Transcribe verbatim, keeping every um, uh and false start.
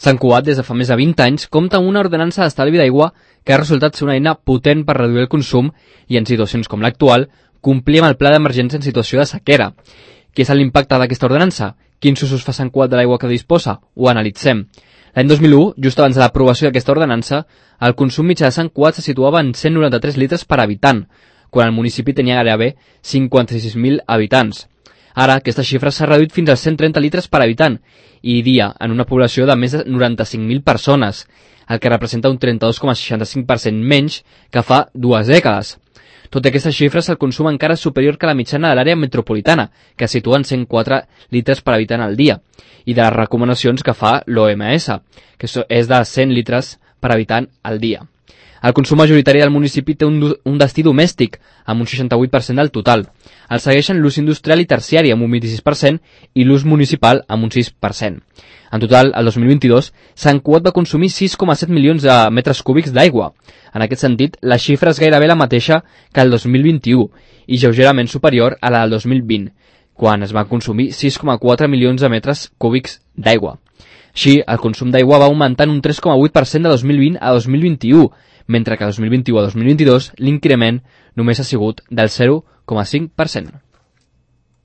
Sant Cugat, des de fa més de vint anys, compta amb una ordenança d'estalvi d'aigua que ha resultat ser una eina potent per reduir el consum i, en situacions com l'actual, complir amb el pla d'emergència en situació de sequera. Què és l'impacte d'aquesta ordenança? Quins usos fa Sant Cugat de l'aigua que disposa? Ho analitzem. L'any dos mil u, just abans de l'aprovació d'aquesta ordenança, el consum mitjà de Sant Cugat se situava en cent noranta-tres litres per habitant, quan el municipi tenia gairebé cinquanta-sis mil habitants. Ara, aquesta xifra s'ha reduït fins als cent trenta litres per habitant i dia en una població de més de noranta-cinc mil persones, el que representa un trenta-dos coma seixanta-cinc per cent menys que fa dues dècades. Tot i aquestes xifres, el consum encara és superior que la mitjana de l'àrea metropolitana, que es situa en cent quatre litres per habitant al dia, i de les recomanacions que fa l'O M S, que és de cent litres per habitant al dia. El consum majoritari del municipi té un, un destí domèstic, amb un seixanta-vuit per cent del total. El segueixen l'ús industrial i terciari, amb un vint-i-sis per cent, i l'ús municipal, amb un sis per cent. En total, el dos mil vint-i-dos, Sant Cugat va consumir sis coma set milions de metres cúbics d'aigua. En aquest sentit, la xifra és gairebé la mateixa que el dos mil vint-i-u, i lleugerament superior a la del dos mil vint, quan es van consumir sis coma quatre milions de metres cúbics d'aigua. Així, el consum d'aigua va augmentar en un tres coma vuit per cent de dos mil vint a dos mil vint-i-u, mentre que de dos mil vint-i-u a dos mil vint-i-dos l'increment només ha sigut del zero coma cinc per cent.